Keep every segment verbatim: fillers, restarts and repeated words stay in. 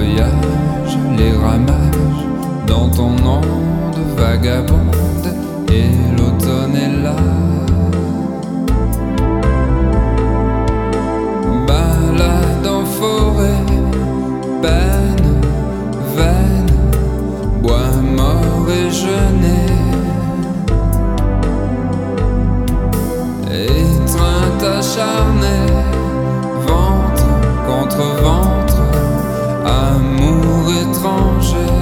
feuillage, les ramages dans ton onde vagabonde, et l'automne est là. Balade en forêt, peine, veine, bois mort et genêt, étreinte acharnée, ventre contre ventre, amour étranger.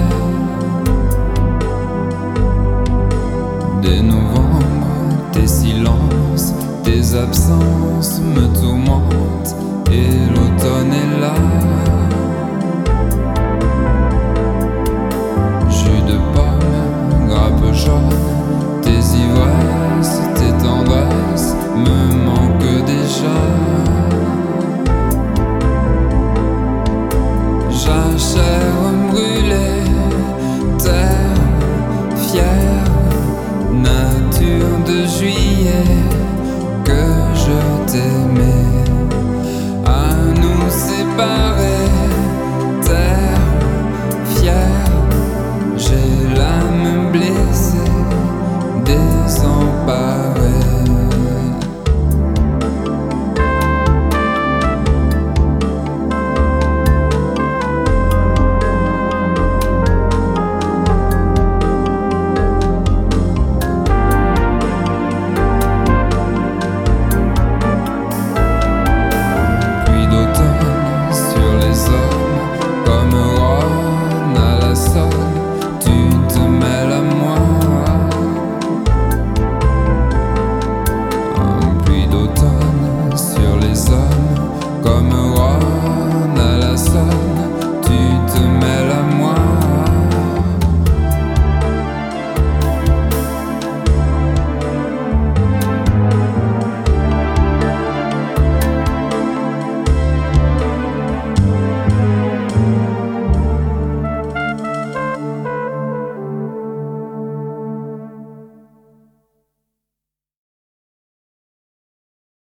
Des novembre, tes silences, tes absences me tourmentent, et l'automne est là. Jus de pomme, grappe jaune, tes ivresses, tes tendresses me manquent déjà. Jachère brûlée,